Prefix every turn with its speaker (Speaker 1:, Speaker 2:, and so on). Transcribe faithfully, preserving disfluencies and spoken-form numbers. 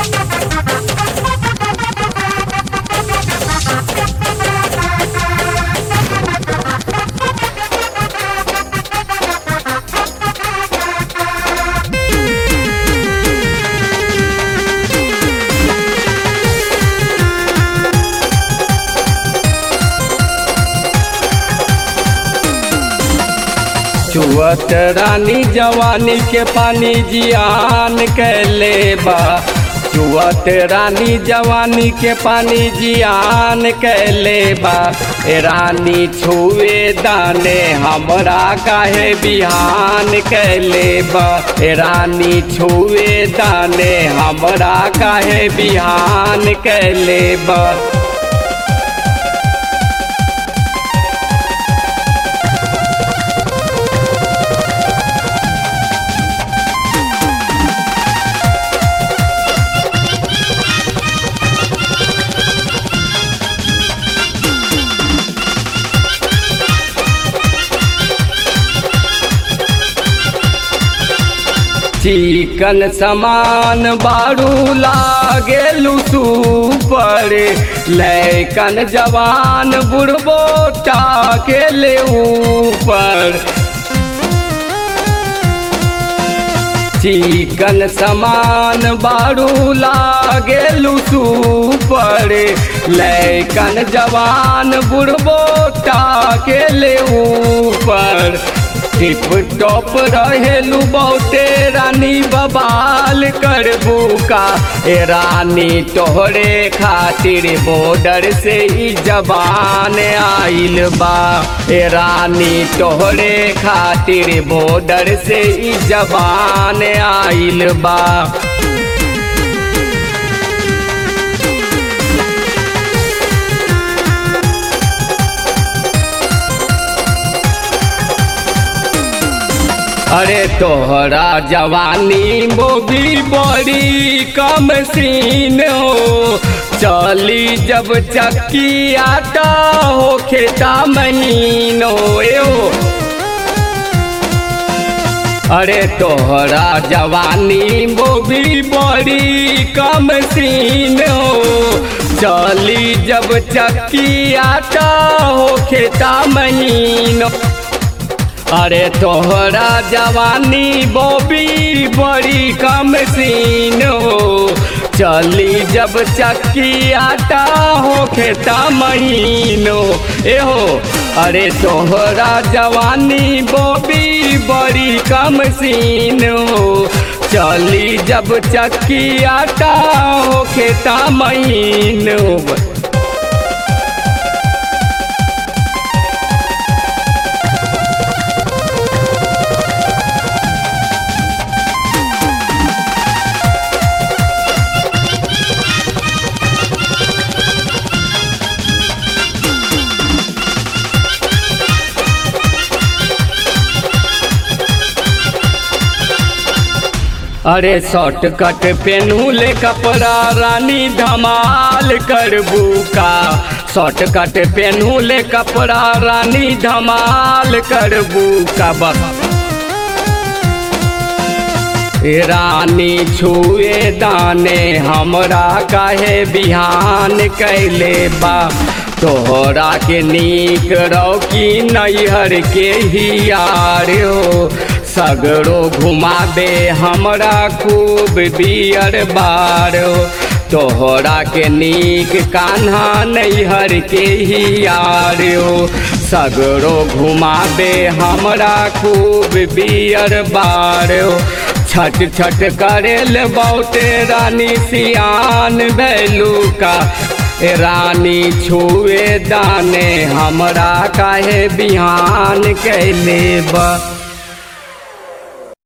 Speaker 1: चुअत रानी जवानी के पानी जियान कैले बा। चुअत रानी जवानी के पानी जियान कैले बा। ए रानी छुए दाने हमरा काहे बिहान कैले बा। ए रानी छुए दाने हमरा काहे बिहान कैले बा। चिकन समान बारू लागेलू सुपर। लैकन जवान बुढ़बो टाकेले ऊपर। चिकन समान बारू लागेलू सुपर। लैकन जवान बुढ़बो टाकेले ऊपर। टिप टॉप रहेलू बहुते रानी बबाल करबू का। ए रानी तोहरे खातिर बॉर्डर से ही जवान आइल बा। ए रानी तोहरे खातिर बॉर्डर से ही जवान आइल बा। अरे तोहरा जवानी बोगी बड़ी कम सीन हो। चली जब चक्की आटा हो खेता महीन हो। एओ अरे तोहरा जवानी बोगी बड़ी कम सीन हो। चली जब चक्की आटा हो खेता महीन। अरे तोहरा जवानी बोबी बड़ी कम सीन हो। चली जब चक्की आटा हो खेता महीनो। एहो अरे तोहरा जवानी बोबी बड़ी कम सीन हो। चली जब चक्की आटा हो खेता महीनो। अरे शॉर्टकट पेनूले कपड़ा रानी धमाल करबू का। शॉर्टकट पेनूले कपड़ा रानी धमाल करबू का। रानी छुए दाने हमरा काहे बिहान कैले बा। तोहरा के नीक रौकी नैहर के ही यार हो। सगरो घुमाबे हमरा खूब बियर बार हो। तोहरा के नीक कान्हा नैहर के ही यार हो। सगरो घुमाबे हमरा खूब बियर बार हो। छट छट करेल बहुते रानी सियान भैलू का। रानी छुए दाने हमरा काहे बिहान कैले बा।